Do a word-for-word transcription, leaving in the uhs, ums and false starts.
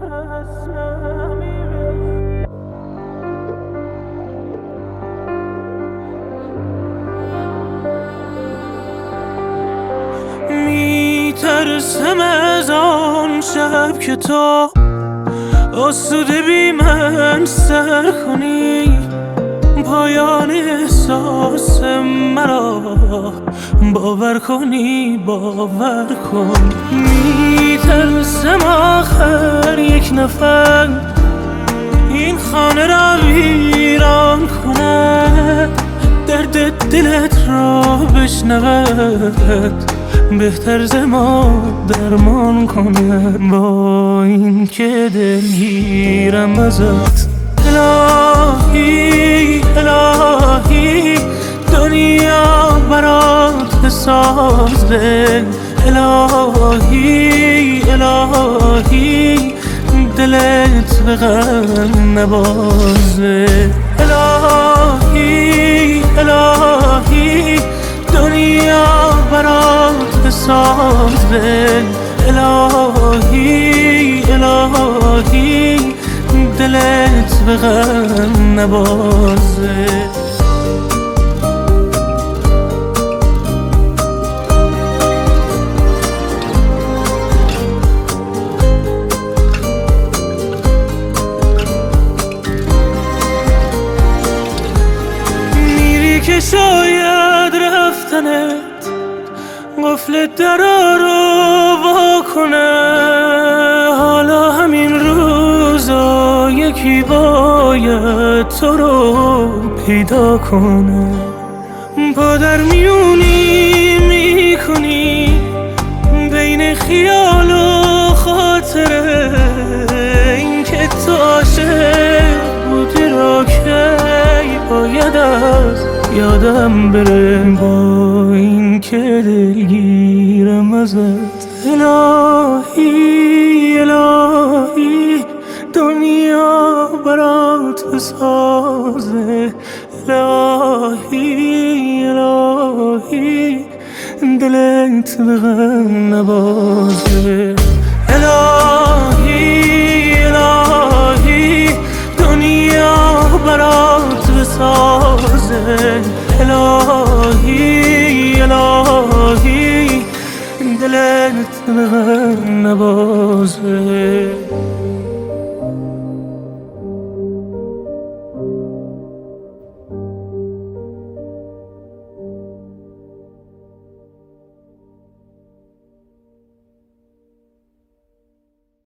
میترسم از آن شب که تو آسوده بی من سر کنی، پایان احساس مرا باور کنی، باور کن. میترسم آخر یک نفر این خانه را ویران کنه، درد دلت را بشنود، بهتر ز ما درمان کنه. با این که دلگیرم ازت الهی الهی، دنیا برات بسازه. الهی الهی، دلت به غم نبازه. الهی الهی، دنیا برات بسازه. الهی الهی، دلت به غم نبازه. میری که شاید رفتنت قفل درا رو وا کنه، حالا همین روزا یکی باید تو رو پیدا کنه. پا در میونی میکنی بین خیال و خاطره، این که تو عاشق بودی را که باید از یادم بره. با این که دلگیرم ازت الهی الهی، دنیا برات بسازه. الهی الهی، دلت به غم نبازه. الهی الهی، دنیا برات بسازه. الهی الهی، دلت به غم نبازه.